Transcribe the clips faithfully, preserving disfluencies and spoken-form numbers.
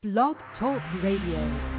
Blog Talk Radio.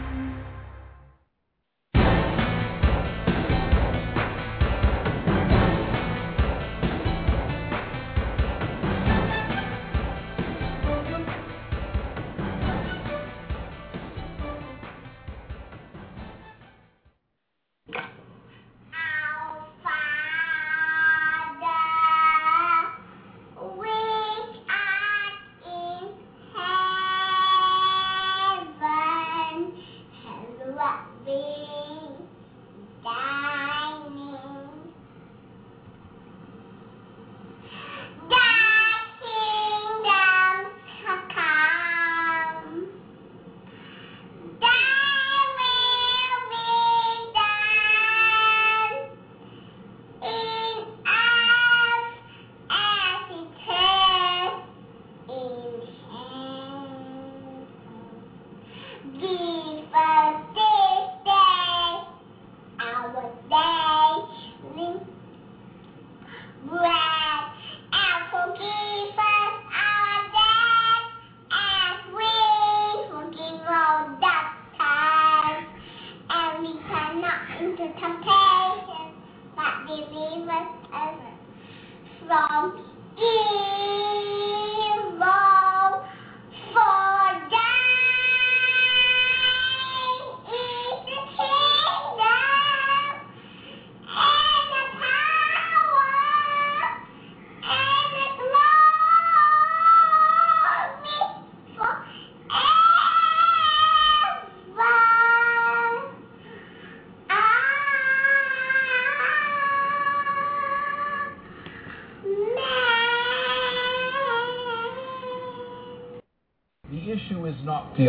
The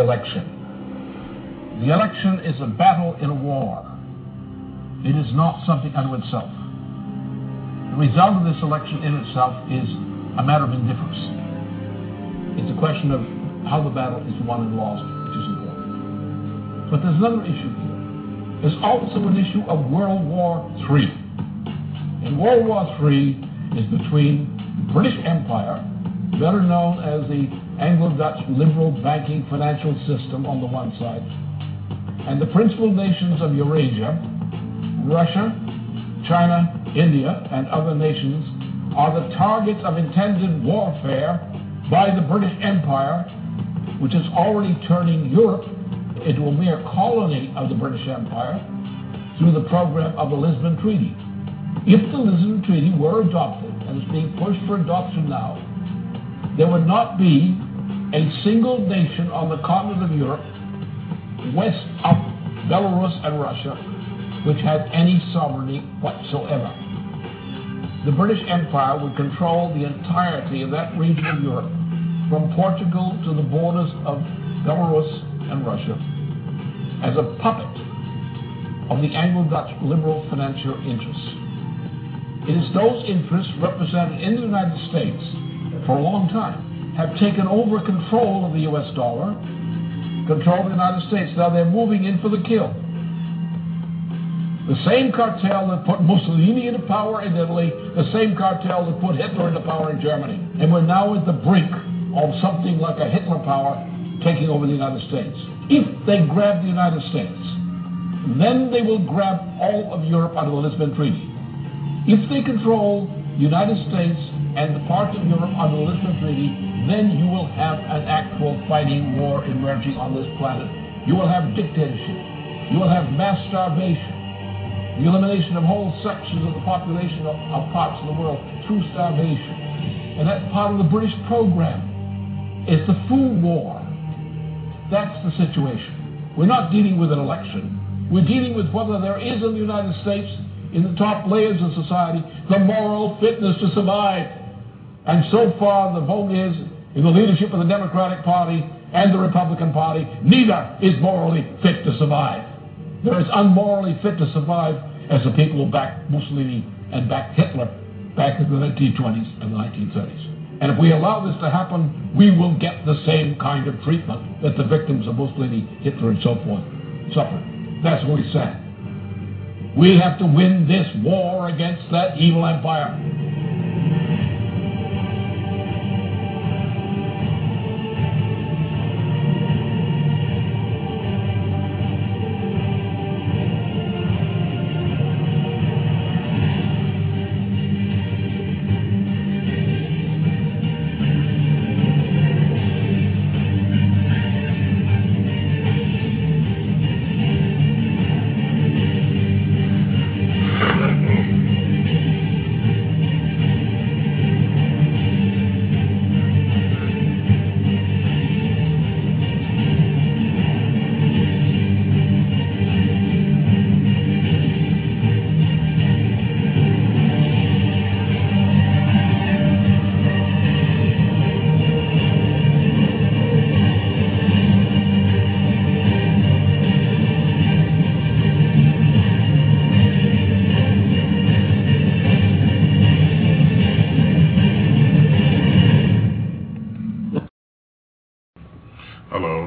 election. The election is a battle in a war. It is not something unto itself. The result of this election in itself is a matter of indifference. It's a question of how the battle is won and lost, which is important. But there's another issue here. There's also an issue of World War Three. And World War Three is between the British Empire, better known as the Anglo-Dutch liberal banking financial system on the one side, and the principal nations of Eurasia, Russia, China, India, and other nations are the targets of intended warfare by the British Empire, which is already turning Europe into a mere colony of the British Empire through the program of the Lisbon Treaty. If the Lisbon Treaty were adopted, and is being pushed for adoption now, there would not be a single nation on the continent of Europe, west of Belarus and Russia, which had any sovereignty whatsoever. The British Empire would control the entirety of that region of Europe, from Portugal to the borders of Belarus and Russia, as a puppet of the Anglo-Dutch liberal financial interests. It is those interests represented in the United States for a long time have taken over control of the U S dollar, control of the United States. Now they're moving in for the kill. The same cartel that put Mussolini into power in Italy, the same cartel that put Hitler into power in Germany. And we're now at the brink of something like a Hitler power taking over the United States. If they grab the United States, then they will grab all of Europe under the Lisbon Treaty. If they control the United States and the parts of Europe under the Lisbon Treaty, then you will have an actual fighting war emerging on this planet. You will have dictatorship. You will have mass starvation. The elimination of whole sections of the population of, of parts of the world through starvation. And that's part of the British program. It's the food war. That's the situation. We're not dealing with an election. We're dealing with whether there is in the United States, in the top layers of society, the moral fitness to survive. And so far the vote is, in the leadership of the Democratic Party and the Republican Party, neither is morally fit to survive. They're as unmorally fit to survive as the people who backed Mussolini and backed Hitler back in the nineteen twenties and the nineteen thirties. And if we allow this to happen, we will get the same kind of treatment that the victims of Mussolini, Hitler, and so forth suffered. That's what we said. We have to win this war against that evil empire.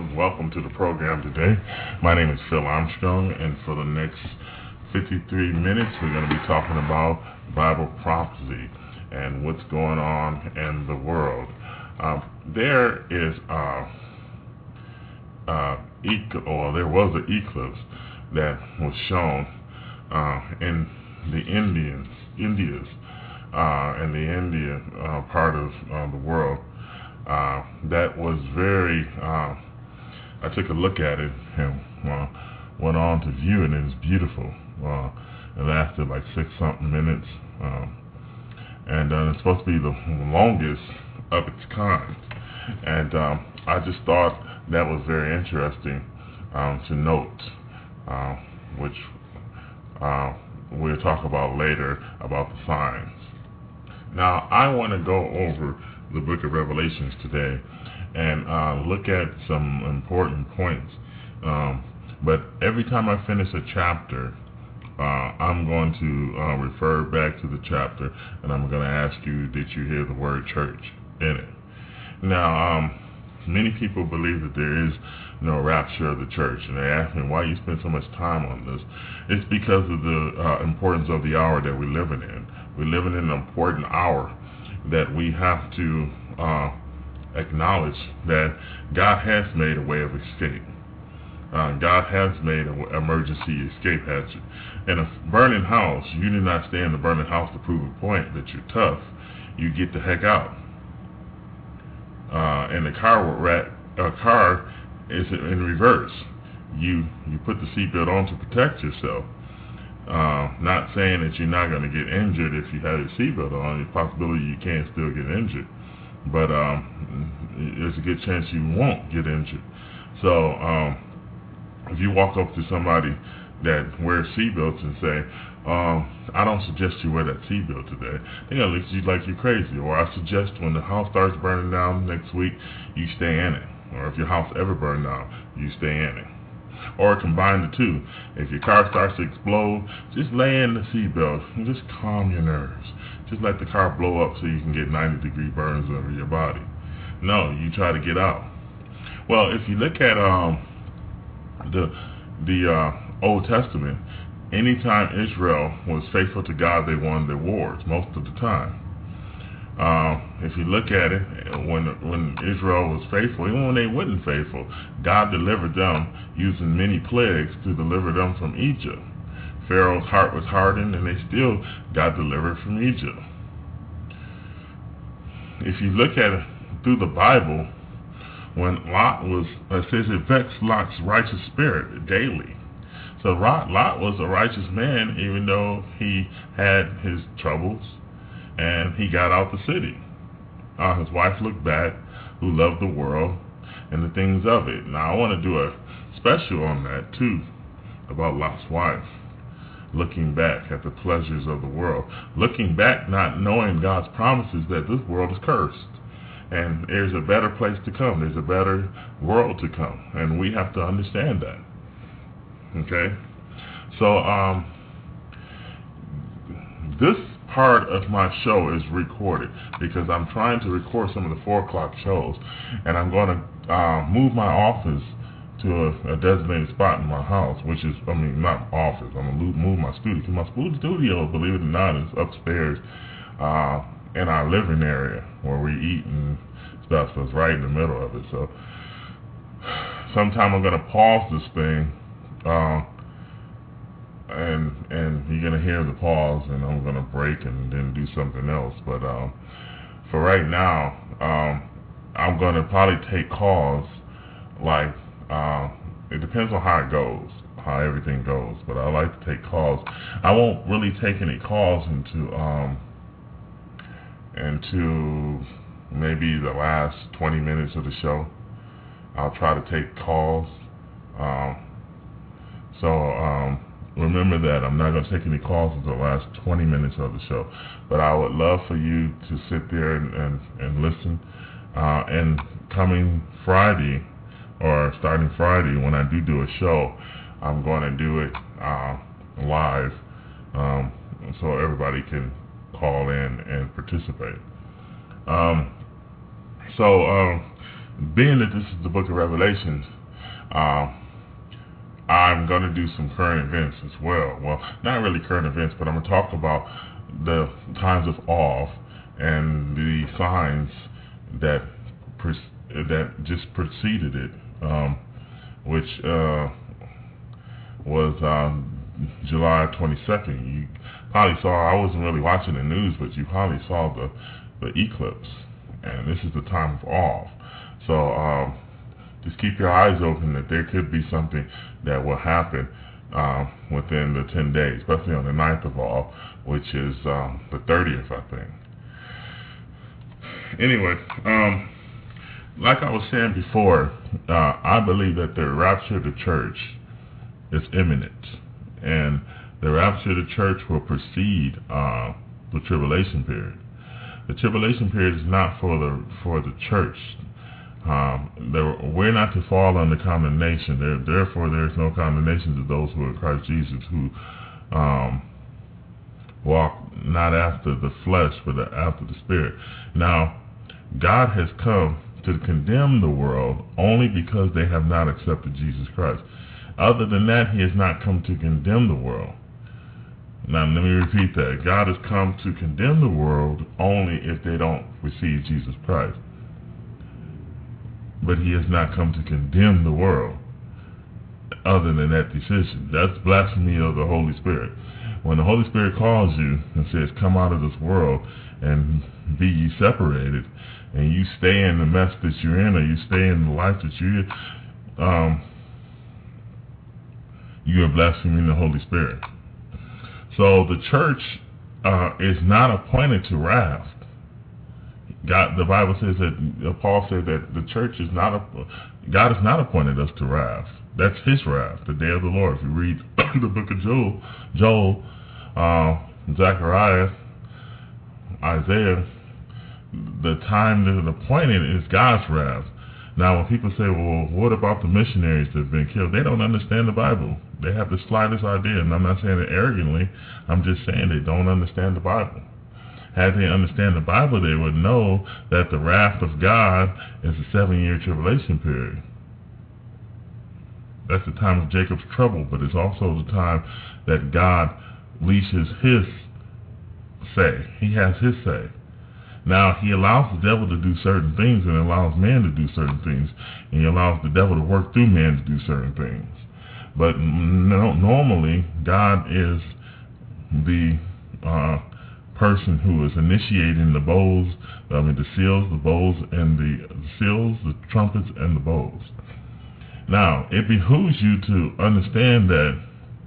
and welcome to the program today. My name is Phil Armstrong, and for the next fifty-three minutes, we're going to be talking about Bible prophecy and what's going on in the world. Um, there is a, uh, ec- or there was an eclipse that was shown uh, in the Indians, Indias, uh, in the Indian uh, part of uh, the world. Uh, that was very, uh, I took a look at it and uh, went on to view it, and it's beautiful. Uh, it lasted like six something minutes, um, and uh, it's supposed to be the longest of its kind. And um, I just thought that was very interesting um, to note, uh, which uh, we'll talk about later about the signs. Now, I want to go over the book of Revelations today and uh, look at some important points. Um, but every time I finish a chapter, uh, I'm going to uh, refer back to the chapter, and I'm going to ask you, did you hear the word church in it? Now, um, many people believe that there is no rapture of the church, and they ask me, why you spend so much time on this? It's because of the uh, importance of the hour that we're living in. We're living in an important hour that we have to uh, acknowledge that God has made a way of escape. Uh, God has made an emergency escape hatchet. In a burning house, you do not stay in the burning house to prove a point that you're tough. You get the heck out. Uh, and the car rat, uh, car is in reverse. You you put the seatbelt on to protect yourself. Uh, not saying that you're not going to get injured if you have your seatbelt on. There's a possibility you can still get injured, but um, there's a good chance you won't get injured. So um, if you walk up to somebody that wears seatbelts and say, um, I don't suggest you wear that seatbelt today, they're going to look at you like you're crazy. Or I suggest when the house starts burning down next week, you stay in it. Or if your house ever burned down, you stay in it. Or combine the two. If your car starts to explode, just lay in the seatbelt and just calm your nerves. Just let the car blow up so you can get ninety degree burns over your body. No, you try to get out. Well, if you look at um, the the uh, Old Testament, anytime Israel was faithful to God, they won their wars most of the time. Uh, if you look at it, when when Israel was faithful, even when they weren't faithful, God delivered them using many plagues to deliver them from Egypt. Pharaoh's heart was hardened, and they still got delivered from Egypt. If you look at it through the Bible, when Lot was, it says it vexed Lot's righteous spirit daily. So Lot, Lot was a righteous man, even though he had his troubles. And he got out the city. Uh, his wife looked back, who loved the world and the things of it. Now, I want to do a special on that, too, about Lot's wife. Looking back at the pleasures of the world. Looking back, not knowing God's promises that this world is cursed. And there's a better place to come. There's a better world to come. And we have to understand that. Okay? So, um, this part of my show is recorded because I'm trying to record some of the four o'clock shows, and I'm going to uh, move my office to a, a designated spot in my house, which is, I mean, not office, I'm going to move my studio, because my studio, believe it or not, is upstairs uh, in our living area where we eat and stuff, so it's right in the middle of it. So sometime I'm going to pause this thing, uh, and and you're going to hear the pause, and I'm going to break and then do something else. But um, for right now, um, I'm going to probably take calls, like, uh, it depends on how it goes, how everything goes, but I like to take calls. I won't really take any calls into, um, into maybe the last twenty minutes of the show. I'll try to take calls. Um, so, um, remember that I'm not going to take any calls until the last twenty minutes of the show. But I would love for you to sit there and, and, and listen. Uh, and coming Friday, or starting Friday, when I do do a show, I'm going to do it uh, live, um, so everybody can call in and participate. Um, so, um, being that this is the book of Revelations, Uh, I'm going to do some current events as well. Well, not really current events, but I'm going to talk about the times of awe and the signs that pre- that just preceded it, um, which uh, was um, July twenty-second. You probably saw, I wasn't really watching the news, but you probably saw the, the eclipse, and this is the time of awe. So um, just keep your eyes open that there could be something that will happen um, within the ten days, especially on the ninth of all, which is um, the thirtieth, I think. Anyway, um, like I was saying before, uh, I believe that the rapture of the church is imminent, and the rapture of the church will precede uh, the tribulation period. The tribulation period is not for the for the church. Um, there, we're not to fall under condemnation. There, therefore, there is no condemnation to those who are in Christ Jesus, who um, walk not after the flesh, but after the Spirit. Now, God has come to condemn the world only because they have not accepted Jesus Christ. Other than that, He has not come to condemn the world. Now, let me repeat that. God has come to condemn the world only if they don't receive Jesus Christ. But He has not come to condemn the world other than that decision. That's blasphemy of the Holy Spirit. When the Holy Spirit calls you and says, come out of this world and be ye separated, and you stay in the mess that you're in, or you stay in the life that you're in, um, you are blaspheming the Holy Spirit. So the church uh, is not appointed to wrath. God, the Bible says that uh, Paul said that the church is not a, God has not appointed us to wrath. That's His wrath, the day of the Lord. If you read the book of Joel, Joel, uh, Zechariah, Isaiah, the time that is appointed is God's wrath. Now, when people say, well, what about the missionaries that have been killed? They don't understand the Bible. They have the slightest idea, and I'm not saying it arrogantly. I'm just saying they don't understand the Bible. Had they understand the Bible, they would know that the wrath of God is a seven-year tribulation period. That's the time of Jacob's trouble, but it's also the time that God leashes His say. He has His say. Now, He allows the devil to do certain things and allows man to do certain things, and He allows the devil to work through man to do certain things. But no, normally, God is the uh, person who is initiating the bowls, I mean the seals, the bowls, and the, the seals, the trumpets, and the bowls. Now, it behooves you to understand that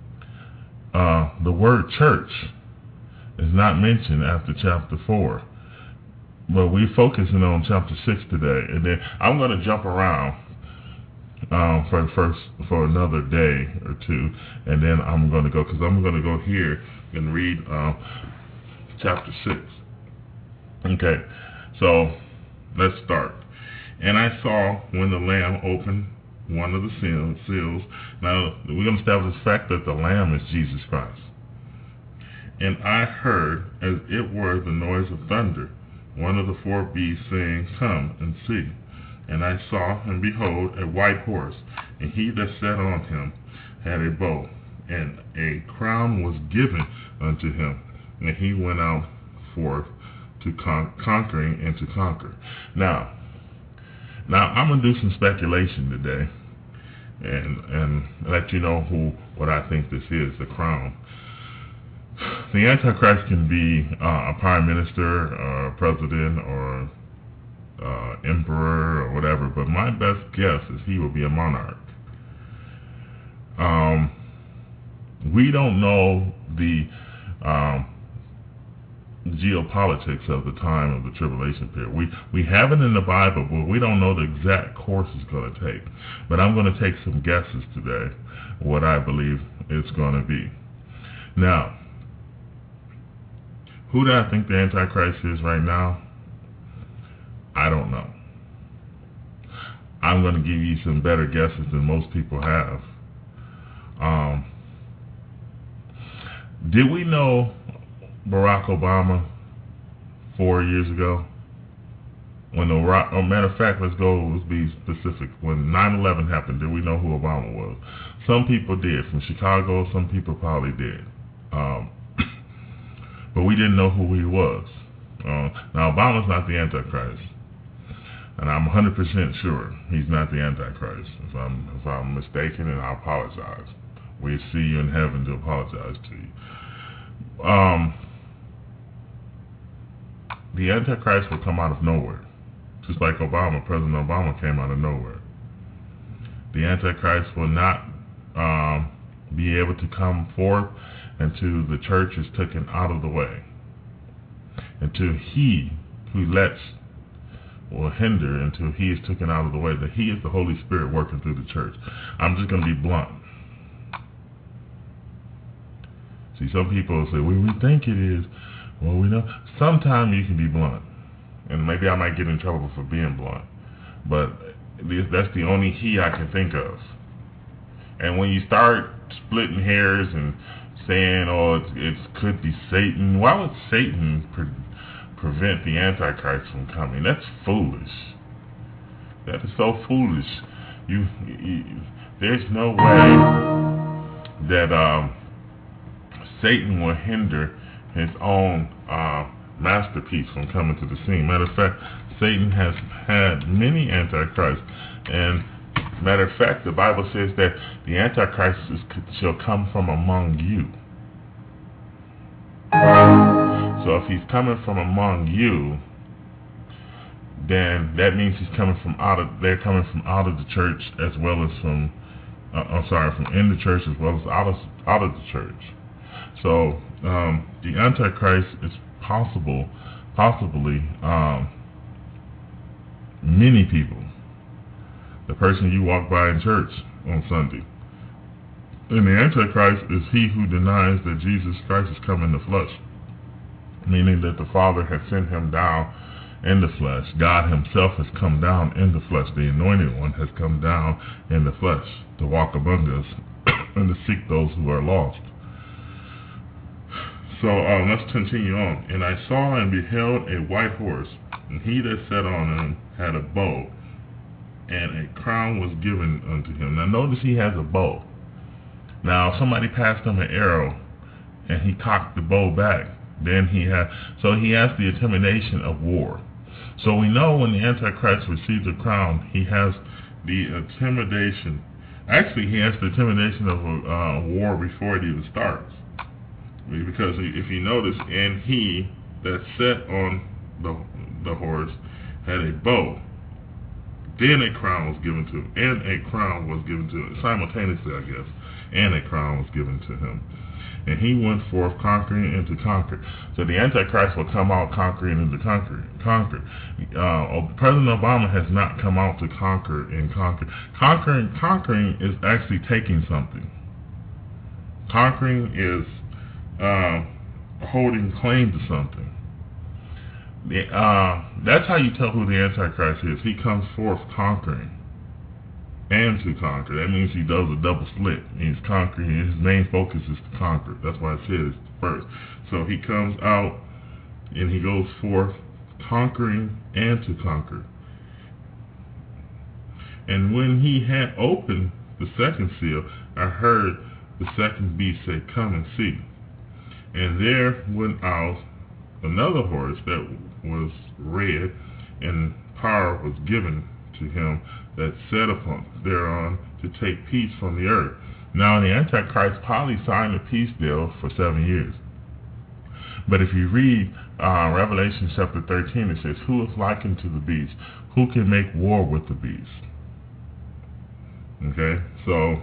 uh, the word church is not mentioned after chapter four. But we're focusing on chapter six today, and then I'm going to jump around um, for first for another day or two, and then I'm going to go because I'm going to go here and read um, chapter six. Okay, so let's start. And I saw when the Lamb opened one of the seals. Now we're going to establish the fact that the Lamb is Jesus Christ. And I heard, as it were, the noise of thunder, one of the four beasts saying, come and see. And I saw, and behold, a white horse, and he that sat on him had a bow, and a crown was given unto him, and he went out forth to con- conquering and to conquer. Now, now I'm gonna do some speculation today, and and let you know who what I think this is, the crown. The Antichrist can be uh, a prime minister, or a president, or uh, emperor, or whatever, but my best guess is he will be a monarch. Um, we don't know the um, geopolitics of the time of the tribulation period. We we have it in the Bible, but we don't know the exact course it's going to take. But I'm going to take some guesses today, what I believe it's going to be. Now, who do I think the Antichrist is right now? I don't know. I'm going to give you some better guesses than most people have. Um, did we know Barack Obama four years ago? When the oh, matter of fact, let's go. Let's be specific. When nine eleven happened, did we know who Obama was? Some people did. From Chicago, some people probably did. Um, but we didn't know who he was. Uh, now, Obama's not the Antichrist, and I'm one hundred percent sure he's not the Antichrist. If I'm if I'm mistaken, and I apologize. We see you in heaven to apologize to you. Um, the Antichrist will come out of nowhere. Just like Obama, President Obama came out of nowhere. The Antichrist will not um, be able to come forth until the church is taken out of the way. Until he who lets or hinder, until he is taken out of the way, that he is the Holy Spirit working through the church. I'm just going to be blunt. See, some people say, well, we think it is. Well, we know. Sometimes you can be blunt. And maybe I might get in trouble for being blunt, but that's the only he I can think of. And when you start splitting hairs and saying, oh, it, it could be Satan, why would Satan pre- prevent the Antichrist from coming? That's foolish. That is so foolish. You, you there's no way that um, Satan will hinder his own uh, masterpiece from coming to the scene. Matter of fact, Satan has had many antichrists, and matter of fact, the Bible says that the Antichrist is, shall come from among you. So if he's coming from among you, then that means he's coming from out of. They're coming from out of the church as well as from. Uh, I'm sorry, from in the church as well as out of out of the church. So um, the Antichrist is possible, possibly um, many people. The person you walk by in church on Sunday. And the Antichrist is he who denies that Jesus Christ has come in the flesh, meaning that the Father has sent him down in the flesh. God himself has come down in the flesh. The Anointed One has come down in the flesh to walk among us and to seek those who are lost. So uh, let's continue on. And I saw and beheld a white horse, and he that sat on him had a bow, and a crown was given unto him. Now notice he has a bow. Now somebody passed him an arrow, and he cocked the bow back. Then he had, so he has the intimidation of war. So we know when the Antichrist receives a crown, he has the intimidation. Actually, he has the intimidation of a uh, war before it even starts. Because if you notice, and he that sat on the the horse had a bow. Then a crown was given to him, and a crown was given to him simultaneously, I guess. And a crown was given to him. And he went forth conquering and to conquer. So the Antichrist will come out conquering and to conquer. conquer. Uh, President Obama has not come out to conquer and conquer. Conquering, conquering is actually taking something. Conquering is uh, holding claim to something. The, uh, that's how you tell who the Antichrist is. He comes forth conquering and to conquer. That means he does a double split. He's conquering. His main focus is to conquer. That's why I said it's first. So he comes out and he goes forth conquering and to conquer. And when he had opened the second seal, I heard the second beast say, "Come and see." And there went out another horse that was red, and power was given to him that sat upon thereon to take peace from the earth. Now the Antichrist probably signed a peace deal for seven years. But if you read uh, Revelation chapter thirteen, it says, "Who is likened to the beast? Who can make war with the beast?" Okay, so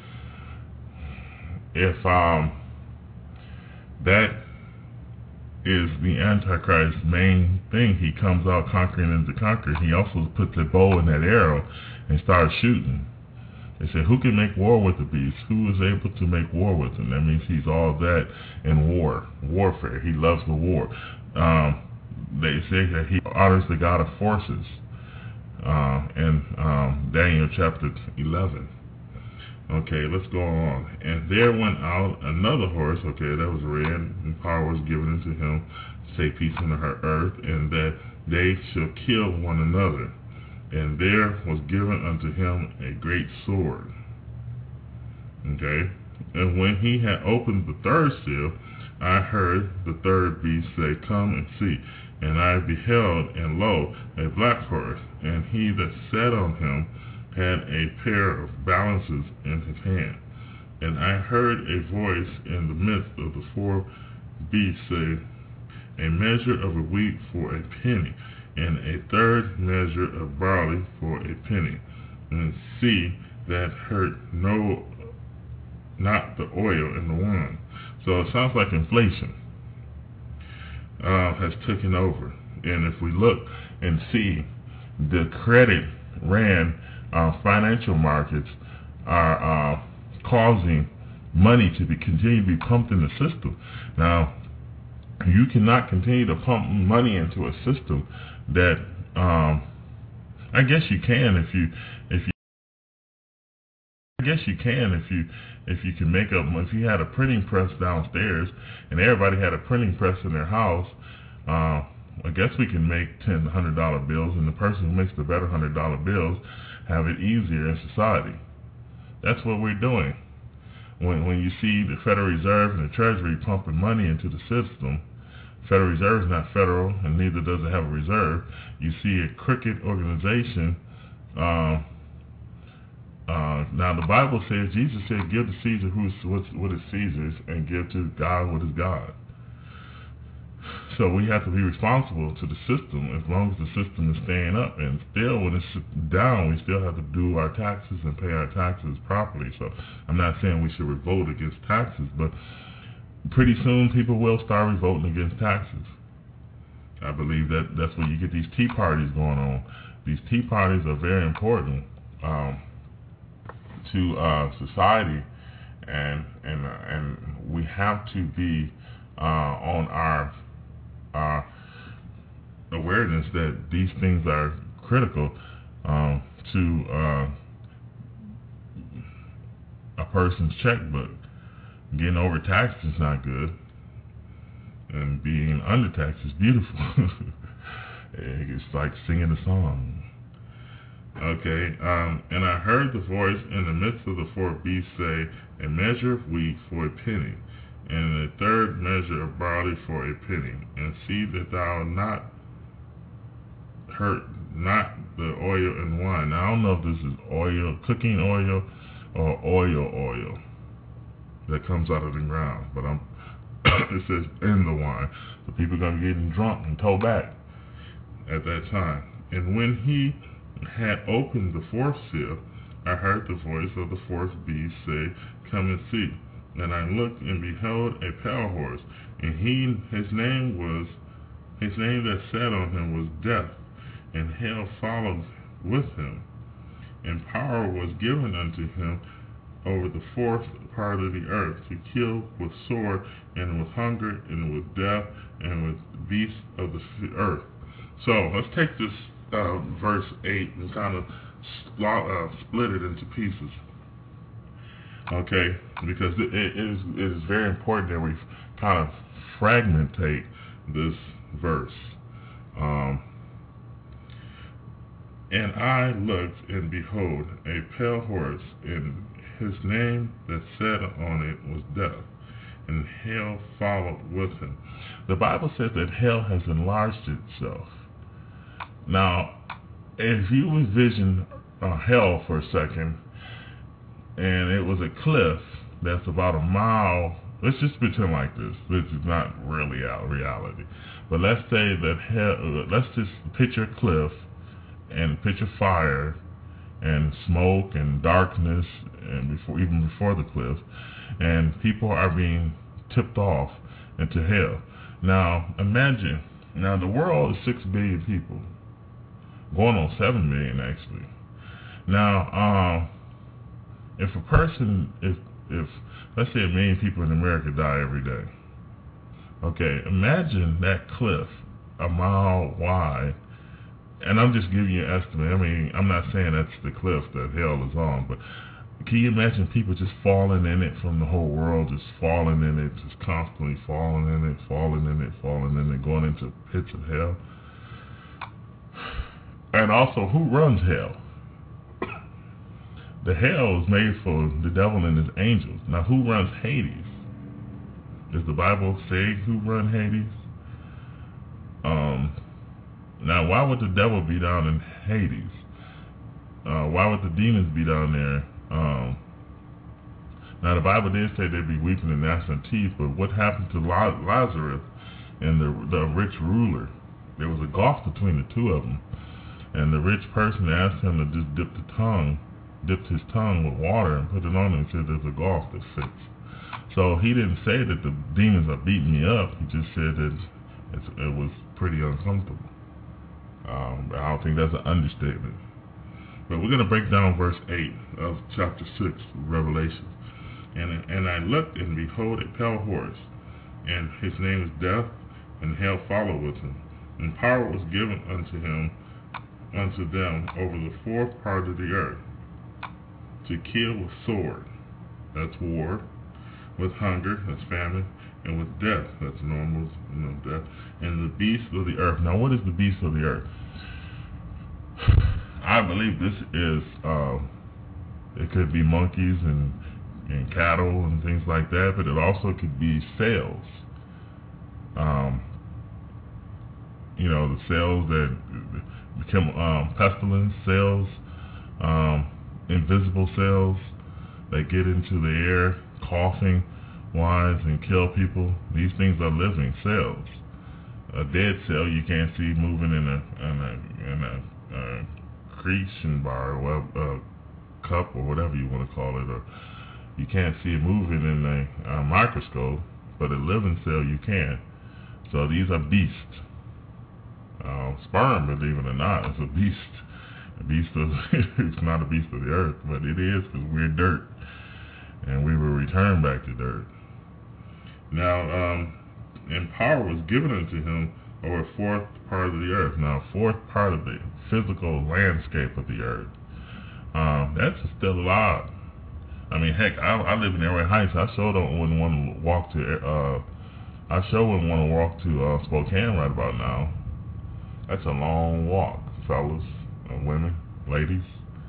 if um, that is the Antichrist's main thing, he comes out conquering and to conquer. He also puts a bow in that arrow and starts shooting. They say, who can make war with the beast? Who is able to make war with him? That means he's all that in war, warfare. He loves the war. Um, they say that he honors the God of forces uh, in um, Daniel chapter eleven. Okay, let's go on. And there went out another horse, okay, that was red, and power was given unto him to take peace from the earth, and that they shall kill one another. And there was given unto him a great sword. Okay? And when he had opened the third seal, I heard the third beast say, Come and see. And I beheld, and lo, a black horse, and he that sat on him had a pair of balances in his hand. And I heard a voice in the midst of the four beasts say, A measure of wheat for a penny, and a third measure of barley for a penny. And see that hurt no, not the oil in the wine. So it sounds like inflation uh, has taken over. And if we look and see, the credit ran uh, financial markets are uh, causing money to be continue to be pumped in the system. Now, you cannot continue to pump money into a system that um, I guess you can if you if you I guess you can if you if you can make up if you had a printing press downstairs and everybody had a printing press in their house. Uh, I guess we can make ten hundred dollar bills, and the person who makes the better hundred dollar bills have it easier in society. That's what we're doing. When when you see the Federal Reserve and the Treasury pumping money into the system, Federal Reserve is not federal, and neither does it have a reserve. You see a crooked organization. Uh, uh, now the Bible says, Jesus said, "Give to Caesar who's what's, what is Caesar's, and give to God what is God." So we have to be responsible to the system as long as the system is staying up. And still, when it's down, we still have to do our taxes and pay our taxes properly. So I'm not saying we should revolt against taxes, but pretty soon people will start revolting against taxes. I believe that that's where you get these tea parties going on. These tea parties are very important um, to uh, society, and and uh, and we have to be uh, on our Uh, awareness that these things are critical um, to uh, a person's checkbook. Getting overtaxed is not good, and being undertaxed is beautiful. It's like singing a song. Okay, um, and I heard the voice in the midst of the four beasts say, A measure of wheat for a penny, and a third measure of barley for a penny, and see that thou not hurt not the oil and wine. Now I don't know if this is oil, cooking oil, or oil oil that comes out of the ground, but I'm it says in the wine. So people are gonna be getting drunk and tow back at that time. And when he had opened the fourth seal, I heard the voice of the fourth beast say, Come and see. And I looked and beheld a pale horse, and he his name was his name that sat on him was Death, and hell followed with him. And power was given unto him over the fourth part of the earth, to kill with sword, and with hunger, and with death, and with beasts of the earth. So let's take this uh, verse eight and kind of uh, split it into pieces. Okay, because it, it, is, it is very important that we kind of fragmentate this verse. Um, and I looked, and behold, a pale horse, and his name that sat on it was Death, and hell followed with him. The Bible says that hell has enlarged itself. Now, if you envision uh, hell for a second, and it was a cliff that's about a mile. Let's just pretend like this. This is not really out reality, but let's say that hell. Let's just picture a cliff and picture fire and smoke and darkness, and before even before the cliff, and people are being tipped off into hell. Now imagine. Now the world is six billion people, going on seven million actually. Now. Um, If a person, if, if, let's say a million people in America die every day. Okay, imagine that cliff a mile wide, and I'm just giving you an estimate. I mean, I'm not saying that's the cliff that hell is on, but can you imagine people just falling in it from the whole world, just falling in it, just constantly falling in it, falling in it, falling in it, going into pits of hell? And also, who runs hell? The hell is made for the devil and his angels. Now, who runs Hades? Does the Bible say who runs Hades? Um, now, why would the devil be down in Hades? Uh, why would the demons be down there? Um, now, the Bible did say they'd be weeping and gnashing teeth, but what happened to Lazarus and the the rich ruler? There was a gulf between the two of them, and the rich person asked him to just dip the tongue, dipped his tongue with water and put it on him and said there's a gulf that fits. So he didn't say that the demons are beating me up. He just said that it's, it was pretty uncomfortable. Um, I don't think that's an understatement. But we're going to break down verse eight of chapter six of Revelation. And, and I looked, and behold, a pale horse, and his name is Death, and hell followed with him. And power was given unto him, unto them, over the fourth part of the earth, to kill with sword, that's war, with hunger, that's famine, and with death, that's normal, you know, death, and the beasts of the earth. Now, what is the beast of the earth? I believe this is, uh, it could be monkeys and, and cattle and things like that, but it also could be sails. Um, you know, the sails that become um, pestilence sails, um, invisible sails that get into the air, coughing wise and kill people. These things are living sails. A dead sail you can't see moving in a in a, in a uh, creation bar or a cup or whatever you want to call it, or you can't see it moving in a, a microscope, but a living cell you can. So these are beasts. Uh, sperm, believe it or not, is a beast. A beast of it's not a beast of the earth, but it is because we're dirt, and we will return back to dirt. Now, um, and power was given unto him over a fourth part of the earth. Now, fourth part of the physical landscape of the earth. Um, that's still a lot. I mean, heck, I, I live in Arrowhead Heights. I sure don't wouldn't want to walk to. Uh, I sure wouldn't want to walk to uh, Spokane right about now. That's a long walk, fellas, uh, women, ladies.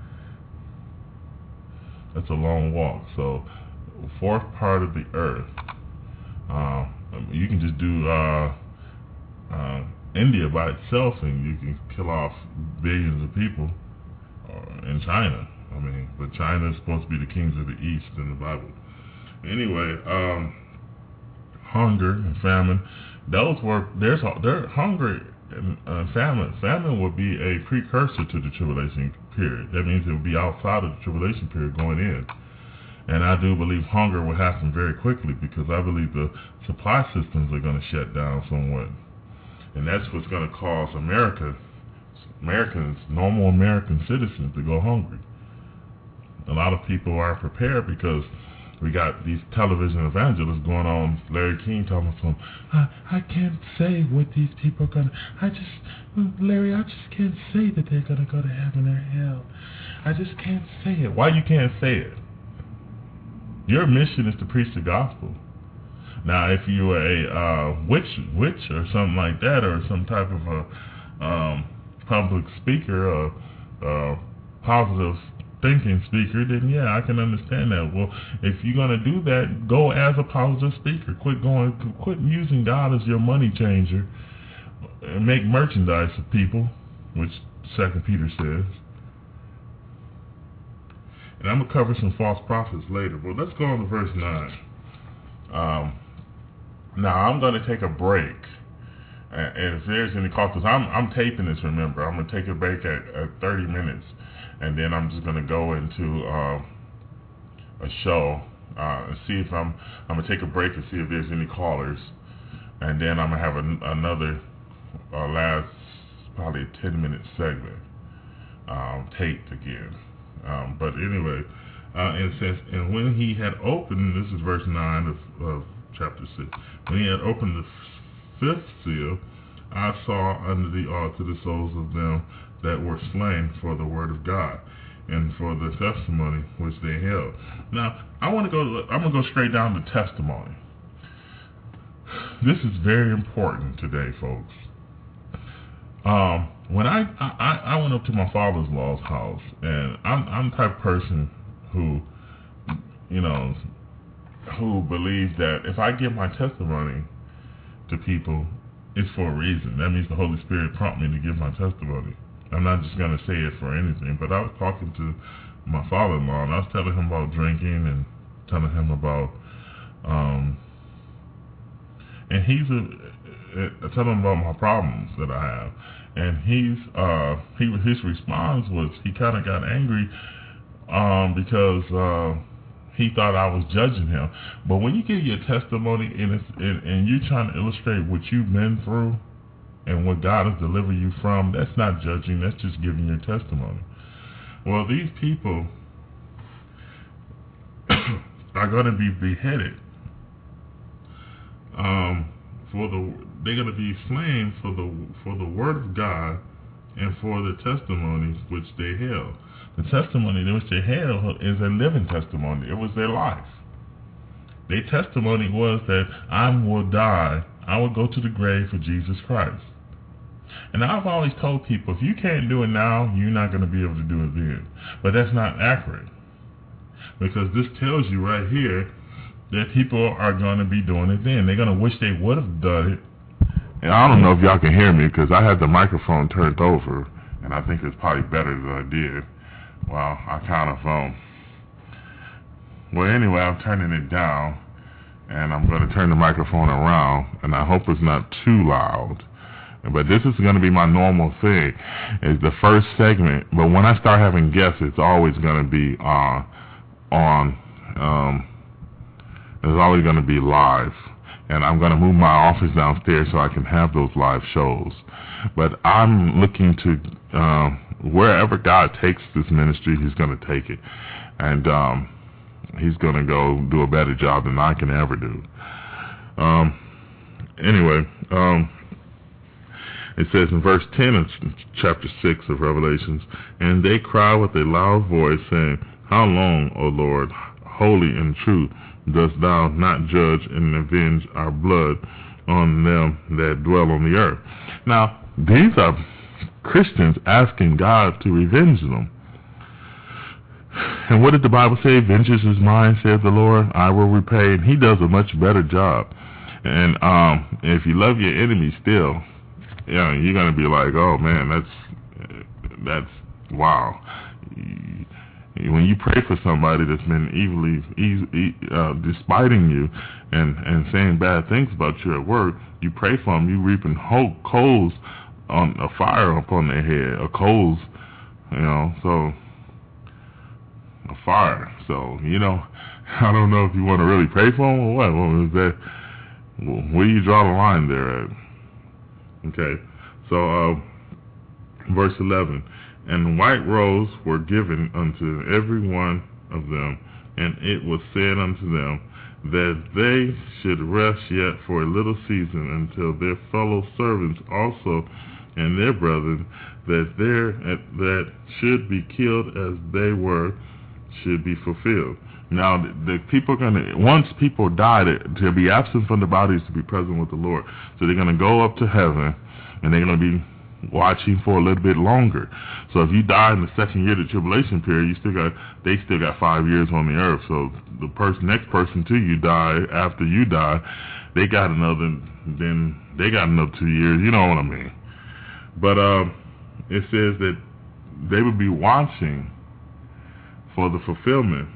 That's a long walk. So, fourth part of the earth. Uh, you can just do uh, uh, India by itself, and you can kill off billions of people. Uh, in China, I mean, but China is supposed to be the kings of the East in the Bible. Anyway, um, hunger and famine. Those were there's there hunger. And uh, famine, famine would be a precursor to the tribulation period. That means it would be outside of the tribulation period going in. And I do believe hunger will happen very quickly because I believe the supply systems are going to shut down somewhat. And that's what's going to cause America, Americans, normal American citizens to go hungry. A lot of people aren't prepared because we got these television evangelists going on. Larry King talking about some, I, I can't say what these people are going to, I just, Larry, I just can't say that they're going to go to heaven or hell. I just can't say it. Why you can't say it? Your mission is to preach the gospel. Now, if you are a uh, witch, witch or something like that, or some type of a um, public speaker or uh, positive thinking speaker, then yeah, I can understand that. Well, if you're going to do that, go as a positive speaker. Quit going, quit using God as your money changer, and make merchandise of people, which Second Peter says. And I'm going to cover some false prophets later, but let's go on to verse nine. Um, now, I'm going to take a break. And if there's any calls, because I'm, I'm taping this, remember, I'm going to take a break at, at thirty minutes. And then I'm just going to go into uh, a show uh, and see if I'm, I'm going to take a break and see if there's any callers. And then I'm going to have an, another uh, last, probably a ten minute segment um, taped again. Um, but anyway, uh, it says, and when he had opened, this is verse nine of, of chapter six, when he had opened the fifth seal, I saw under the altar the souls of them that were slain for the word of God and for the testimony which they held. Now, I want to go. I'm going to go straight down to testimony. This is very important today, folks. Um, when I, I I went up to my father-in-law's house, and I'm I'm the type of person who, you know, who believes that if I give my testimony to people, it's for a reason. That means the Holy Spirit prompted me to give my testimony. I'm not just going to say it for anything. But I was talking to my father-in-law, and I was telling him about drinking and telling him about, um, and he's a, a, telling him about my problems that I have. And he's, uh, he his response was he kind of got angry um, because uh, he thought I was judging him. But when you give your testimony and, it's, and, and you're trying to illustrate what you've been through and what God has delivered you from, that's not judging. That's just giving your testimony. Well, these people are going to be beheaded. Um, for the they're going to be slain for the for the word of God and for the testimonies which they held. The testimony which they held is a living testimony. It was their life. Their testimony was that I will die. I will go to the grave for Jesus Christ. And I've always told people, if you can't do it now, you're not going to be able to do it then. But that's not accurate, because this tells you right here that people are going to be doing it then. They're going to wish they would have done it. And I don't know if y'all can hear me, because I had the microphone turned over, and I think it's probably better than I did. Well, I kind of, um, well, anyway, I'm turning it down, and I'm going to turn the microphone around, and I hope it's not too loud. But this is going to be my normal thing, is the first segment. But when I start having guests, it's always going to be uh, on, um, it's always going to be live. And I'm going to move my office downstairs so I can have those live shows. But I'm looking to, uh, wherever God takes this ministry, he's going to take it. And um, he's going to go do a better job than I can ever do. Um, anyway, um, it says in verse ten of chapter six of Revelations, and they cry with a loud voice, saying, how long, O Lord, holy and true, dost thou not judge and avenge our blood on them that dwell on the earth? Now, these are Christians asking God to revenge them. And what did the Bible say? Vengeance is mine, saith the Lord, I will repay. And he does a much better job. And um, if you love your enemy still, you know, you're going to be like, oh man, that's, that's, wow. When you pray for somebody that's been evilly, e- uh, despiting you and, and saying bad things about you at work, you pray for them, you reaping whole coals on a fire upon their head, a coals, you know, so, a fire. So, you know, I don't know if you want to really pray for them or what. Well, is that, where do you draw the line there at? Okay, so, uh, verse eleven. And white robes were given unto every one of them, and it was said unto them that they should rest yet for a little season until their fellow servants also and their brethren that there that should be killed as they were should be fulfilled. Now the, the people are gonna, once people die, to, to be absent from the bodies to be present with the Lord. So they're gonna go up to heaven, and they're gonna be watching for a little bit longer. So if you die in the second year of the tribulation period, you still got they still got five years on the earth. So the person next person to you die after you die, they got another then they got another two years. You know what I mean? But uh, it says that they would be watching for the fulfillment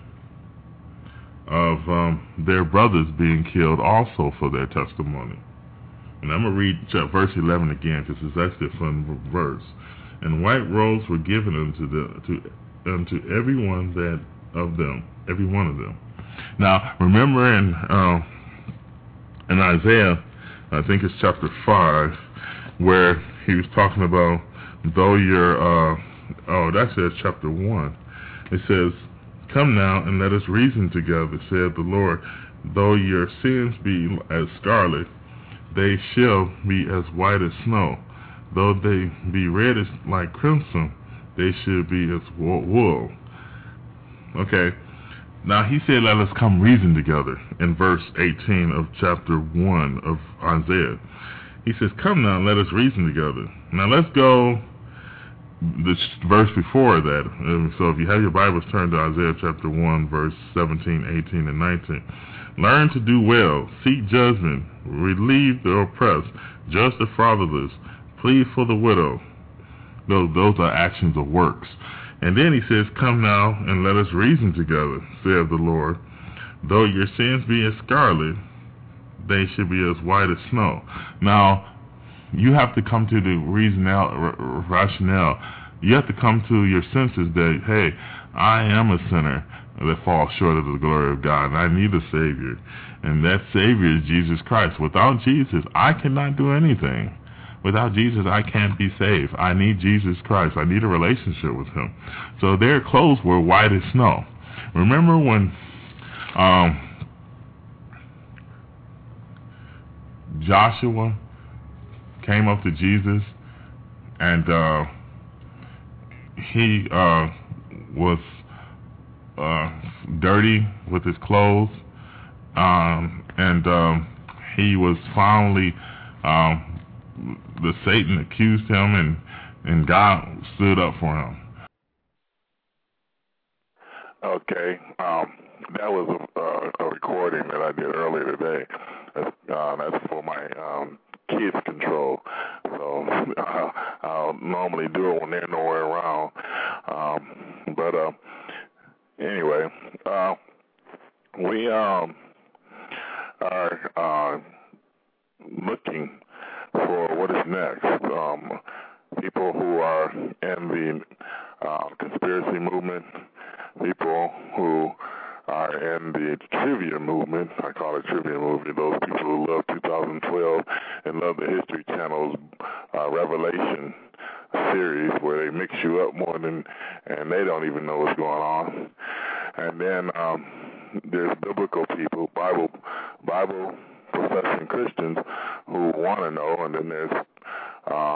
of um, their brothers being killed also for their testimony. And I'm going to read verse eleven again, because it's actually a fun verse. And white robes were given unto the to unto every one that of them, every one of them. Now, remember in uh, in Isaiah, I think it's chapter five, where he was talking about, though you're, uh, oh, that says chapter one. It says, come now and let us reason together, saith the Lord. Though your sins be as scarlet, they shall be as white as snow. Though they be red as like crimson, they should be as wool. Okay. Now he said, let us come reason together in verse eighteen of chapter one of Isaiah. He says, come now, let us reason together. Now let's go the verse before that. Um, so if you have your Bibles, turn to Isaiah chapter one, verse seventeen, eighteen, and nineteen. Learn to do well, seek judgment, relieve the oppressed, judge the fatherless, plead for the widow. Those, those are actions of works. And then he says, come now and let us reason together, saith the Lord. Though your sins be as scarlet, they should be as white as snow. Now, you have to come to the reasonal, rationale. You have to come to your senses that, hey, I am a sinner that falls short of the glory of God, and I need a Savior. And that Savior is Jesus Christ. Without Jesus, I cannot do anything. Without Jesus, I can't be saved. I need Jesus Christ. I need a relationship with Him. So their clothes were white as snow. Remember when um, Joshua came up to Jesus and uh, he uh, was uh, dirty with his clothes, um, and um, he was finally, um, the Satan accused him, and, and God stood up for him. Okay, um, that was a, uh, a recording that I did earlier today. That's, uh, that's for my um, kids' control, so uh, I'll normally do it when they're nowhere around. Um, but uh, anyway, uh, we um, are uh, looking for what is next. Um, people who are in the uh, conspiracy movement, people who are in the trivia movement, I call it trivia movement, those people who love two thousand twelve and love the History Channel's uh, Revelation series where they mix you up more than, and they don't even know what's going on. And then um, there's biblical people, Bible, Bible professing Christians who want to know, and then there's uh,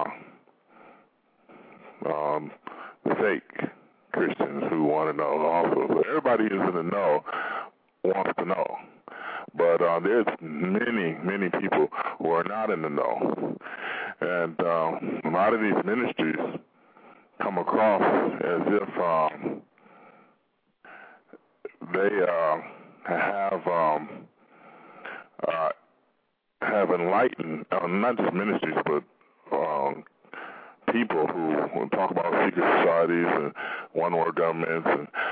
um, fake Christians who want to know also. So everybody who's in the know wants to know. But uh, there's many, many people who are not in the know. And uh, a lot of these ministries come across as if um, they uh, have um, uh, have enlightened, uh, not just ministries, but um, people who talk about secret societies and one-world governments,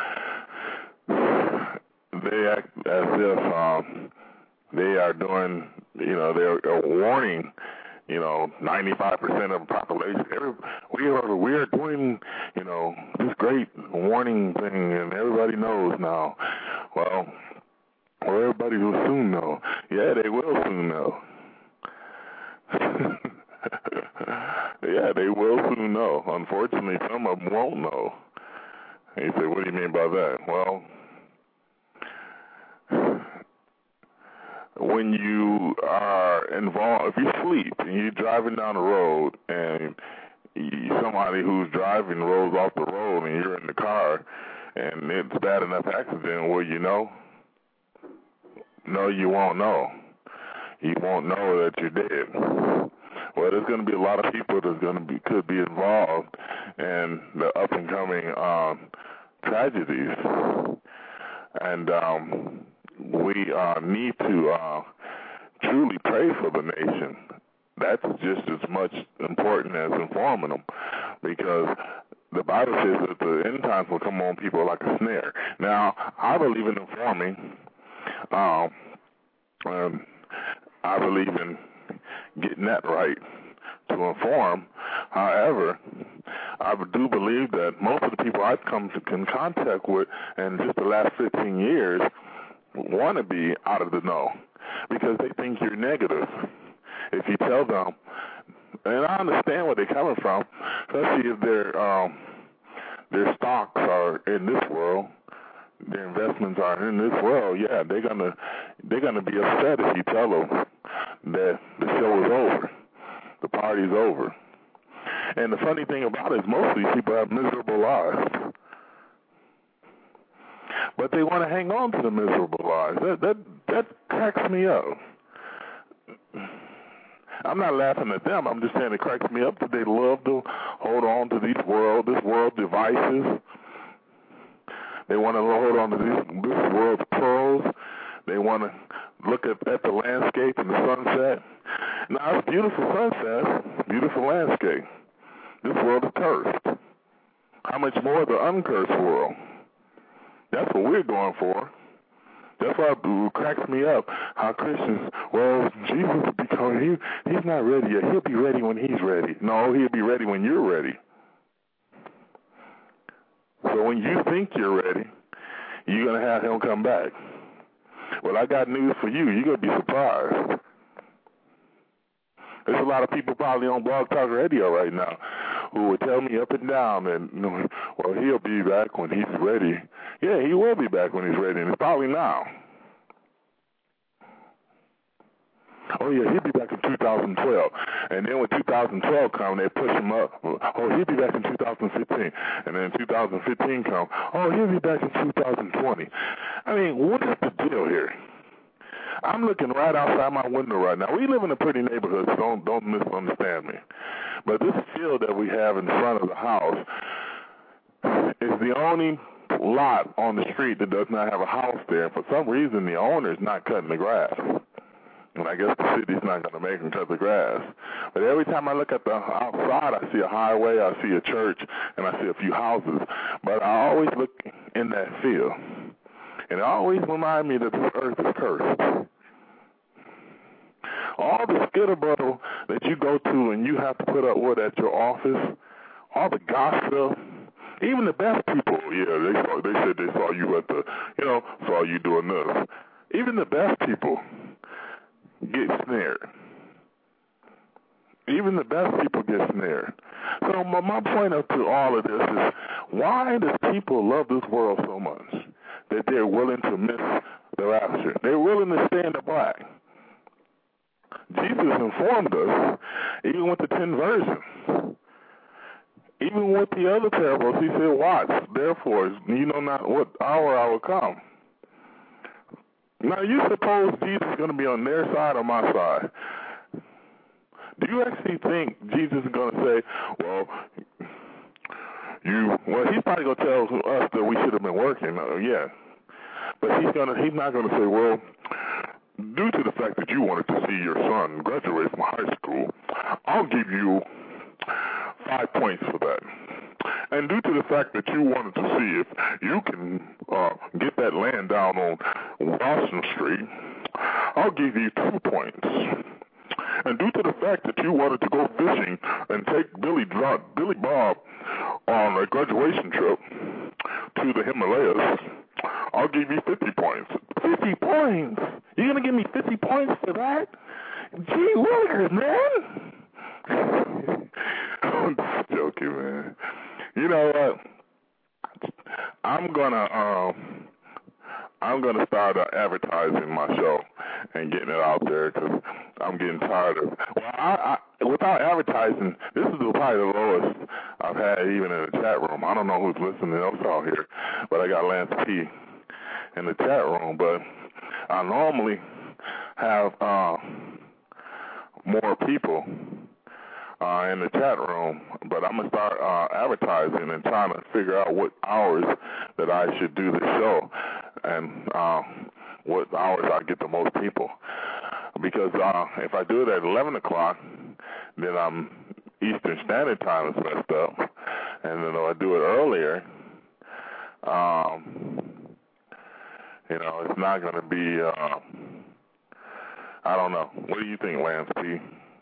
and they act as if um, they are doing, you know, they're warning, you know, ninety-five percent of the population. Every, we are we are doing, you know, this great warning thing, and everybody knows now. Well, well, everybody will soon know. Yeah, they will soon know. Yeah, they will soon know. Unfortunately, some of them won't know. And you say, what do you mean by that? Well, when you are involved, if you sleep and you're driving down the road and you, somebody who's driving rolls off the road and you're in the car and it's a bad enough accident, well, you know, no, you won't know. You won't know that you're dead. Well, there's going to be a lot of people that's going to be could be involved in the up and coming um, tragedies, and um, we uh, need to uh, truly pray for the nation. That's just as much important as informing them, because the Bible says that the end times will come on people like a snare. Now, I believe in informing. Um, um, I believe in getting that right to inform. However, I do believe that most of the people I've come to, in contact with in just the last fifteen years want to be out of the know because they think you're negative. If you tell them, and I understand where they're coming from, especially if their um, their stocks are in this world, their investments are in this world. Yeah, they're gonna they're gonna be upset if you tell them that the show is over, the party's over. And the funny thing about it is most of these people have miserable lives, but they want to hang on to the miserable lives. That that that cracks me up. I'm not laughing at them. I'm just saying it cracks me up that they love to hold on to these world, this world devices. They want to hold on to these, this world's pearls. They want to look at, at the landscape and the sunset. Now, it's beautiful sunset, beautiful landscape. This world is cursed. How much more the uncursed world? That's what we're going for. That's why it cracks me up how Christians, well, Jesus, because he, he's not ready yet. He'll be ready when he's ready. No, he'll be ready when you're ready. So when you think you're ready, you're going to have him come back. Well, I got news for you. You're going to be surprised. There's a lot of people probably on Blog Talk Radio right now who would tell me up and down that, you know, well, he'll be back when he's ready. Yeah, he will be back when he's ready, and it's probably now. Oh, yeah, he'll be back in two thousand twelve. And then when two thousand twelve comes, they push him up. Oh, he'll be back in two thousand fifteen. And then two thousand fifteen comes. Oh, he'll be back in two thousand twenty. I mean, what is the deal here? I'm looking right outside my window right now. We live in a pretty neighborhood, so don't, don't misunderstand me. But this field that we have in front of the house is the only lot on the street that does not have a house there. For some reason, the owner is not cutting the grass. And I guess the city's not going to make them cut the grass. But every time I look at the outside, I see a highway, I see a church, and I see a few houses. But I always look in that field. And it always reminds me that this earth is cursed. All the skitterbuttle that you go to and you have to put up with at your office, all the gossip, even the best people, yeah, they saw, they said they saw you at the, you know, saw you doing this. Even the best people get snared. Even the best people get snared. So my, my point up to all of this is, why does people love this world so much that they're willing to miss the rapture? They're willing to stay in the black. Jesus informed us, even with the ten versions, even with the other parables, he said, watch, therefore, you know not what hour I will come. Now, you suppose Jesus is going to be on their side or my side? Do you actually think Jesus is going to say, well, you, well, he's probably going to tell us that we should have been working, uh, yeah. But he's going to, he's not going to say, well, due to the fact that you wanted to see your son graduate from high school, I'll give you five points for that. And due to the fact that you wanted to see if you can uh, get that land down on Washington Street, I'll give you two points. And due to the fact that you wanted to go fishing and take Billy, Billy Bob on a graduation trip to the Himalayas, I'll give you fifty points. fifty points? You're going to give me fifty points for that? Gee willikers, man. I'm just joking, man. You know what? I'm gonna um, I'm gonna start uh, advertising my show and getting it out there because I'm getting tired of. Well, I, I, without advertising, this is probably the lowest I've had even in the chat room. I don't know who's listening else out here, but I got Lance P in the chat room. But I normally have uh, more people Uh, in the chat room, but I'm going to start uh, advertising and trying to figure out what hours that I should do the show and uh, what hours I get the most people. Because uh, if I do it at eleven o'clock, then I'm Eastern Standard Time is messed up. And then if I do it earlier, um, you know, it's not going to be, uh, I don't know. What do you think, Lance P?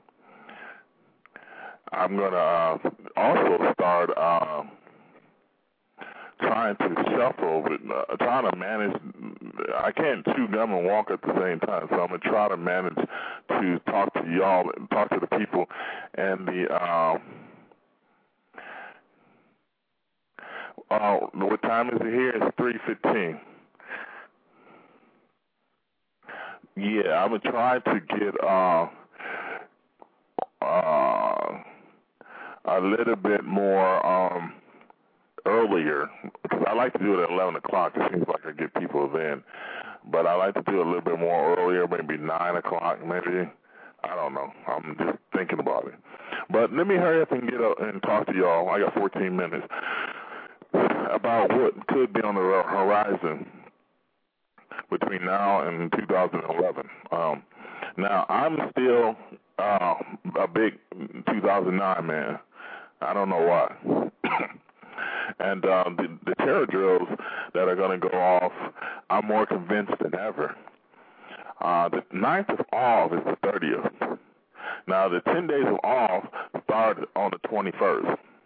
I'm going to uh, also start uh, trying to shuffle, with, uh, trying to manage. I can't chew gum and walk at the same time, so I'm going to try to manage to talk to y'all, talk to the people, and the, uh, uh, what time is it here? It's three fifteen. Yeah, I'm going to try to get uh, uh, a little bit more um, earlier, because I like to do it at eleven o'clock. It seems like I get people then. But I like to do it a little bit more earlier, maybe nine o'clock, maybe. I don't know. I'm just thinking about it. But let me hurry up and get up and talk to y'all. I got fourteen minutes about what could be on the horizon between now and two thousand eleven. Um, now, I'm still uh, a big two thousand nine man. I don't know why. And uh, the, the terror drills that are going to go off, I'm more convinced than ever. Uh, the ninth of Av is the thirtieth. Now, the ten days of Av start on the twenty-first,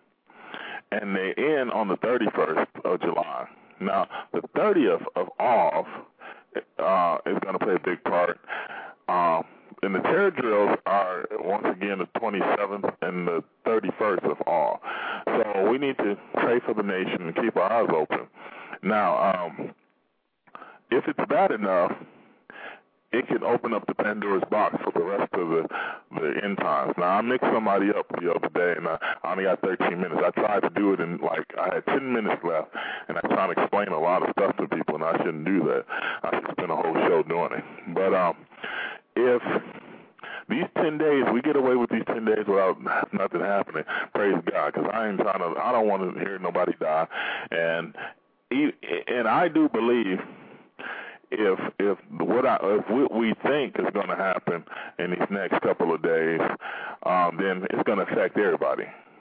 and they end on the thirty-first of July. Now, the thirtieth of Av uh, is going to play a big part. Um, and the terror drills are, once again, the twenty-seventh and the thirty-first of Av. So we need to pray for the nation and keep our eyes open. Now, um, if it's bad enough, it can open up the Pandora's box for the rest of the, the end times. Now, I mixed somebody up the other day, and I only got thirteen minutes. I tried to do it in, like, I had ten minutes left, and I tried to explain a lot of stuff to people, and I shouldn't do that. I should spend a whole show doing it. But um, if these ten days, we get away with these ten days without nothing happening, praise God, because I ain't trying to, I don't want to hear nobody die. And, and I do believe If if what I if what we think is going to happen in these next couple of days, um, then it's going to affect everybody.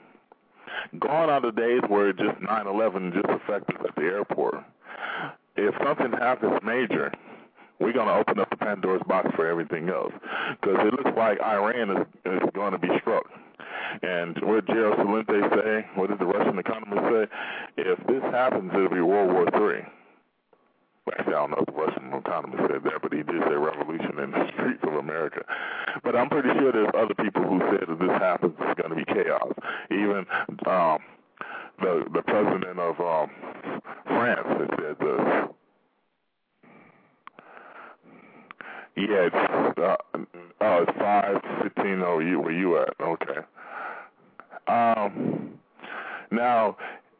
Gone are the days where just nine eleven just affected us at the airport. If something happens major, we're going to open up the Pandora's box for everything else, because it looks like Iran is, is going to be struck. And what Gerald Celente say, what did the Russian economist say? If this happens, it'll be World War Three. Actually, I don't know if the Russian economist said that, but he did say revolution in the streets of America. But I'm pretty sure there's other people who said if this happens, it's going to be chaos. Even um, the the president of um, France has said this. Yeah, it's, uh, oh, it's five fifteen. Oh, you where you at? Okay. Um, now,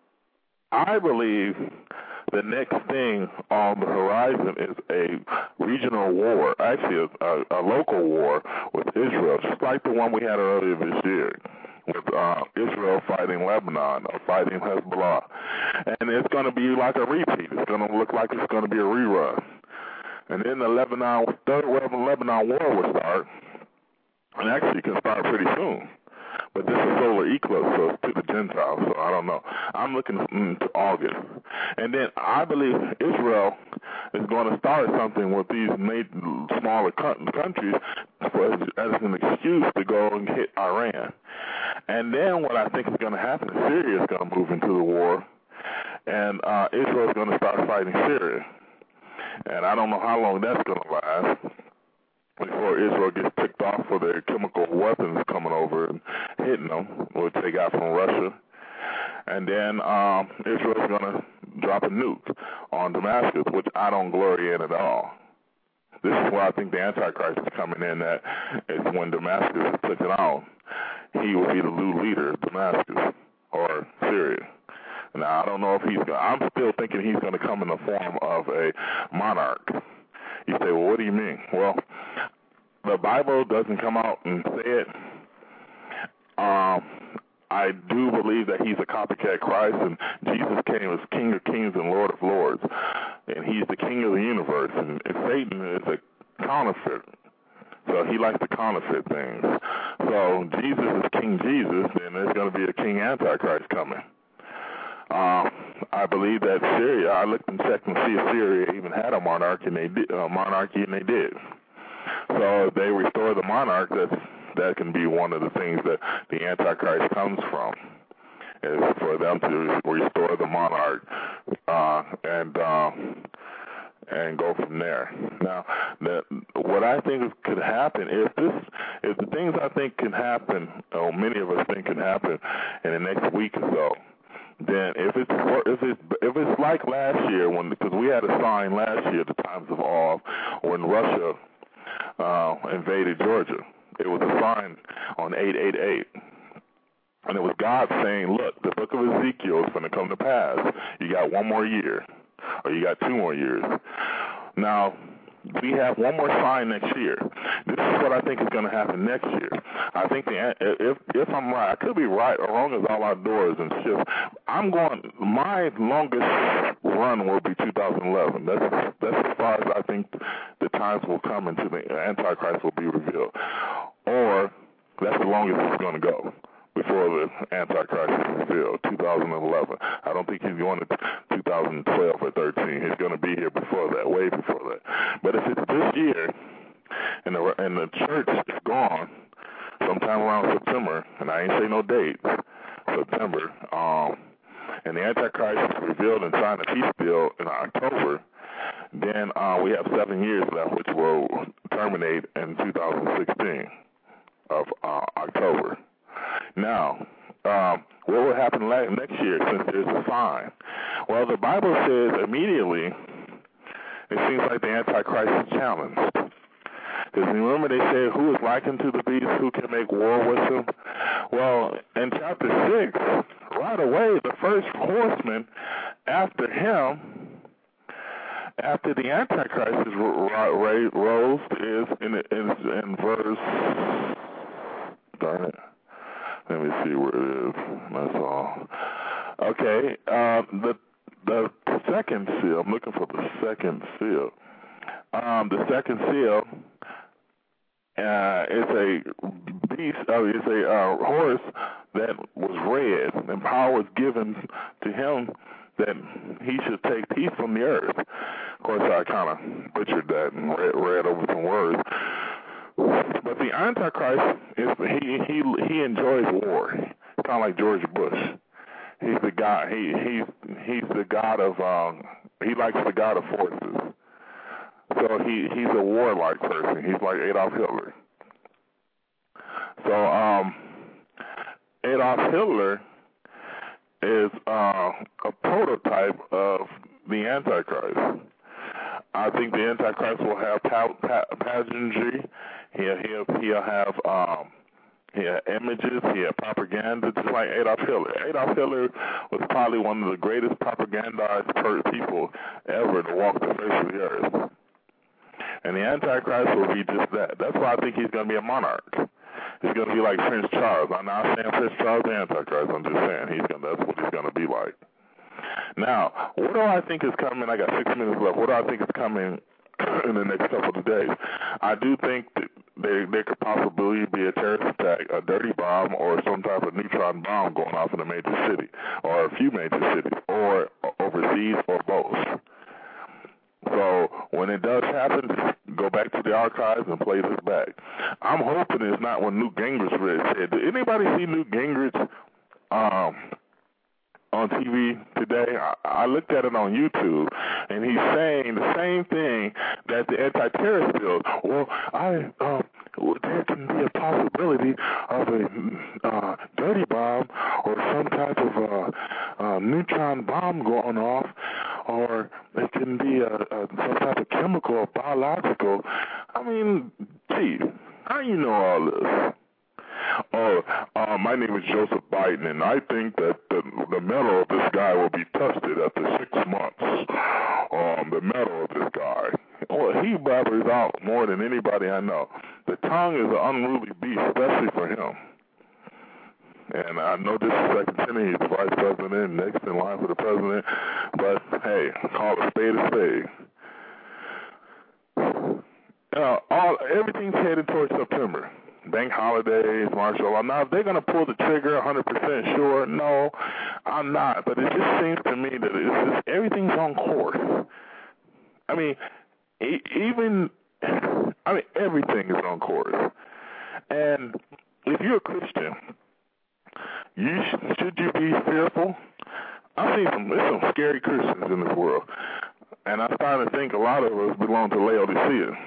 I believe the next thing on the horizon is a regional war, actually a, a, a local war with Israel, just like the one we had earlier this year, with uh, Israel fighting Lebanon or fighting Hezbollah. And it's going to be like a repeat. It's going to look like it's going to be a rerun. And then the Lebanon, third Lebanon war will start, and actually can start pretty soon. But this is solar eclipse, so it's to the Gentiles, so I don't know. I'm looking mm, to August. And then I believe Israel is going to start something with these smaller countries for, as an excuse to go and hit Iran. And then what I think is going to happen is Syria is going to move into the war, and uh, Israel is going to start fighting Syria. And I don't know how long that's going to last before Israel gets ticked off for their chemical weapons coming over and hitting them, which they got from Russia. And then um, Israel's going to drop a nuke on Damascus, which I don't glory in at all. This is where I think the Antichrist is coming in, that it's when Damascus is taken out, he will be the new leader of Damascus or Syria. Now, I don't know if he's going to, I'm still thinking he's going to come in the form of a monarch. You say, well, what do you mean? Well, the Bible doesn't come out and say it. Um, I do believe that he's a copycat Christ, and Jesus came as King of Kings and Lord of Lords, and he's the King of the universe, and, and Satan is a counterfeit. So he likes to counterfeit things. So Jesus is King Jesus, and there's going to be a King Antichrist coming. Um, I believe that Syria, I looked and checked and see if Syria even had a monarchy, and they did, uh, monarchy, and they did. So if they restore the monarch, that's, that can be one of the things that the Antichrist comes from, is for them to restore the monarch uh, and uh, and go from there. Now, the, what I think could happen, if this, if the things I think can happen, or many of us think can happen in the next week or so, then if it's if it's if it's like last year, when, because we had a sign last year at the times of Av when Russia uh, invaded Georgia. It was a sign on eight eight eight, and it was God saying, "Look, the book of Ezekiel is going to come to pass. You got one more year, or you got two more years." Now, we have one more sign next year. This is what I think is going to happen next year. I think the, if if I'm right, I could be right or wrong as all outdoors and shift. I'm going. My longest run will be two thousand eleven. That's that's as far as I think the times will come until the Antichrist will be revealed, or that's the longest it's going to go before the Antichrist is revealed, two thousand eleven. I don't think he's going to two thousand twelve or thirteen. He's going to be here before that, way before that. But if it's this year and the, and the church is gone sometime around September, and I ain't say no date, September, um, and the Antichrist is revealed and signed a peace deal in October, then uh, we have seven years left, which will terminate in two thousand sixteen of uh, October. Now, um, what will happen next year since there's a sign? Well, the Bible says immediately it seems like the Antichrist is challenged. Because remember they said, who is likened to the beast, who can make war with him? Well, in chapter six, right away, the first horseman after him, after the Antichrist is rose, is in, in, in verse, darn it. Let me see where it is. That's all. Okay. Uh, the the second seal. I'm looking for the second seal. Um, the second seal uh, is a beast. Uh, it's a uh, horse that was red, and power was given to him that he should take peace from the earth. Of course, I kind of butchered that and read, read over some words. But the Antichrist is he he he enjoys war, kind of like George Bush. He's the god. He he's he's the god of um. He likes the god of forces. So he he's a warlike person. He's like Adolf Hitler. So um, Adolf Hitler is uh, a prototype of the Antichrist. I think the Antichrist will have pa- pa- pageantry. He'll, he'll, he'll have um, he'll have images. He'll have propaganda, just like Adolf Hitler. Adolf Hitler was probably one of the greatest propagandized people ever to walk the face of the earth. And the Antichrist will be just that. That's why I think he's going to be a monarch. He's going to be like Prince Charles. I'm not saying Prince Charles the Antichrist. I'm just saying he's going. That's what he's going to be like. Now, what do I think is coming? I got six minutes left. What do I think is coming in the next couple of days? I do think that there, there could possibly be a terrorist attack, a dirty bomb, or some type of neutron bomb going off in a major city, or a few major cities, or overseas, or both. So when it does happen, just go back to the archives and play this back. I'm hoping it's not when Newt Gingrich said. Did anybody see Newt Gingrich um, on T V today? I, I looked at it on YouTube, and he's saying the same thing that the anti-terrorist bill. Well, I um, there can be a possibility of a uh, dirty bomb or some type of uh, uh, neutron bomb going off, or it can be a, a, some type of chemical or biological. I mean, gee, how do you know all this? Oh, uh, my name is Joseph Biden, and I think that the, the metal of this guy will be tested after six months. Um, the metal of this guy. Well, he blabbers out more than anybody I know. The tongue is an unruly beast, especially for him. And I know this is Second Tenny, he's the vice president, next in line for the president. But, hey, call a spade a spade. Uh, all, everything's headed towards September. Bank holidays, martial law. Now, if they're going to pull the trigger one hundred percent sure, no, I'm not. But it just seems to me that it's just, everything's on course. I mean, e- even, I mean, everything is on course. And if you're a Christian, you sh- should you be fearful? I've seen some, there's some scary Christians in this world. And I'm starting to think a lot of us belong to Laodicea.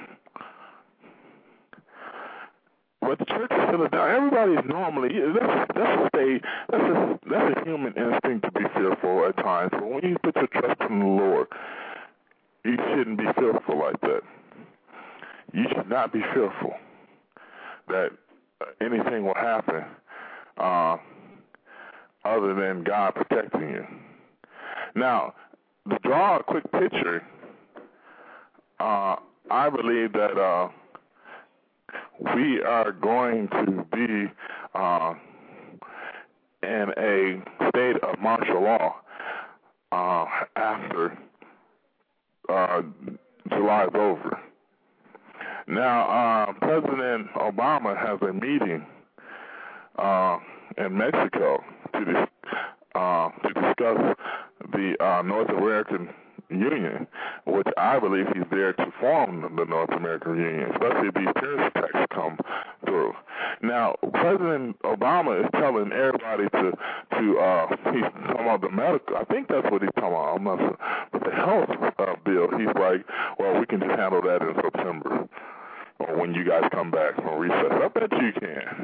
But the church is still down. Everybody's normally, that's, that's a state, that's a, that's a human instinct to be fearful at times. But when you put your trust in the Lord, you shouldn't be fearful like that. You should not be fearful that anything will happen uh, other than God protecting you. Now, to draw a quick picture, uh, I believe that uh, we are going to be uh, in a state of martial law uh, after uh, July is over. Now, uh, President Obama has a meeting uh, in Mexico to, dis- uh, to discuss the uh, North American Union, which I believe he's there to form the North American Union, especially if these terrorist attacks come through. Now, President Obama is telling everybody to, to uh, he's talking about the medical, I think that's what he's talking about, I'm not sure, but the health uh, bill, he's like, well, we can just handle that in September, or when you guys come back from recess. I bet you can.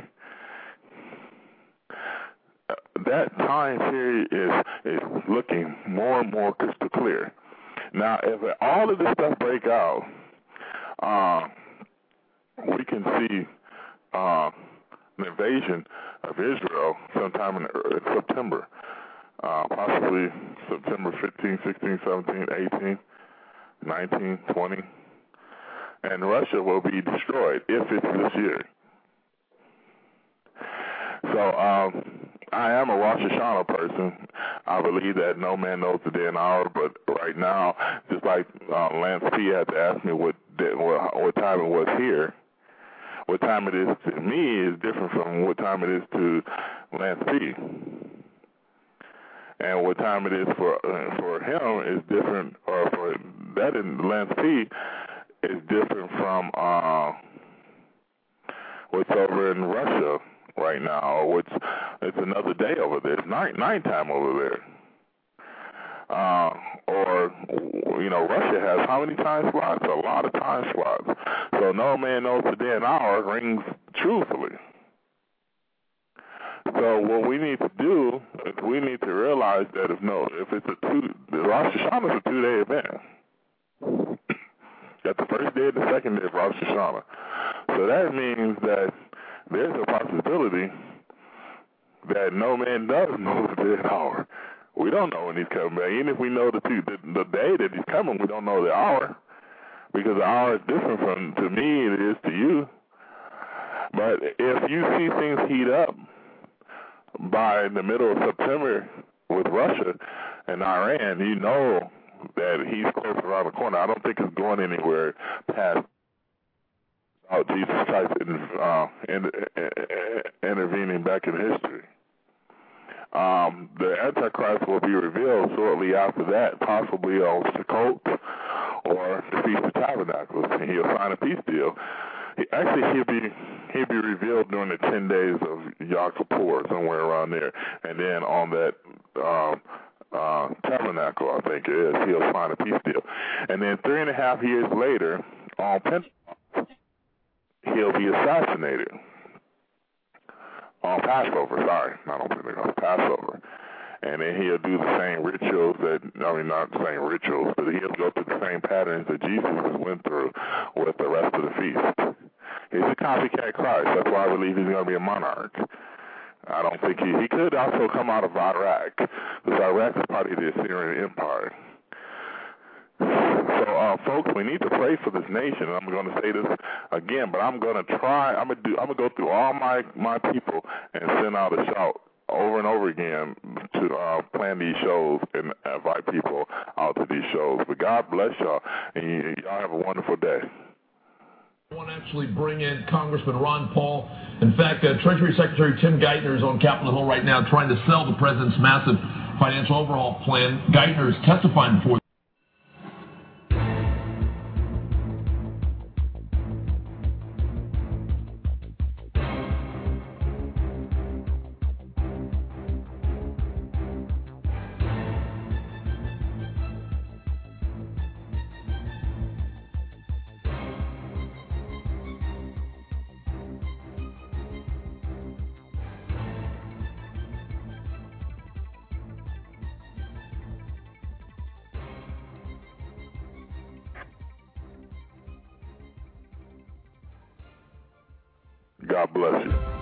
That time period is, is looking more and more crystal clear. Now, if all of this stuff break out, uh, we can see uh, an invasion of Israel sometime in, in September, uh, possibly September fifteenth, sixteenth, seventeenth, eighteenth, nineteenth, twentieth, and Russia will be destroyed if it's this year. So um, I am a Rosh Hashanah person. I believe that no man knows the day and hour, but right now, just like uh, Lance P. had to ask me what, what what time it was here, what time it is to me is different from what time it is to Lance P. And what time it is for uh, for him is different, or for that in Lance P. is different from uh, what's over in Russia right now, or what's it's another day over there. It's night nighttime over there. Uh, or, you know, Russia has how many time slots? A lot of time slots. So no man knows the day and hour rings truthfully. So what we need to do is we need to realize that if no, if it's a two, the Rosh Hashanah is a two-day event. That's the first day and the second day of Rosh Hashanah. So that means that there's a possibility that no man does know the day and hour. We don't know when he's coming back. Even if we know the, two, the the day that he's coming, we don't know the hour, because the hour is different from to me it is to you. But if you see things heat up by the middle of September with Russia and Iran, you know that he's close around the corner. I don't think it's going anywhere past oh, Jesus Christ in, uh, in, in, intervening back in history. Um, the Antichrist will be revealed shortly after that, possibly on Sukkot or the Feast of Tabernacles, and he'll sign a peace deal. He, actually, he'll be he'll be revealed during the ten days of Yom Kippur, somewhere around there, and then on that um, uh, Tabernacle, I think it is, he'll sign a peace deal, and then three and a half years later, on Pentecost, he'll be assassinated. On Passover, sorry, not on Pentecost, Passover. And then he'll do the same rituals that, I mean, not the same rituals, but he'll go through the same patterns that Jesus went through with the rest of the feast. He's a copycat Christ. That's why I believe he's going to be a monarch. I don't think he, he could also come out of Iraq, because Iraq is part of the Assyrian Empire. So, uh, folks, we need to pray for this nation. And I'm going to say this again, but I'm going to try. I'm going to do. I'm going to go through all my, my people and send out a shout over and over again to uh, plan these shows and invite people out to these shows. But God bless y'all, and y- y'all have a wonderful day. I want to actually bring in Congressman Ron Paul. In fact, uh, Treasury Secretary Tim Geithner is on Capitol Hill right now trying to sell the president's massive financial overhaul plan. Geithner is testifying before God bless you.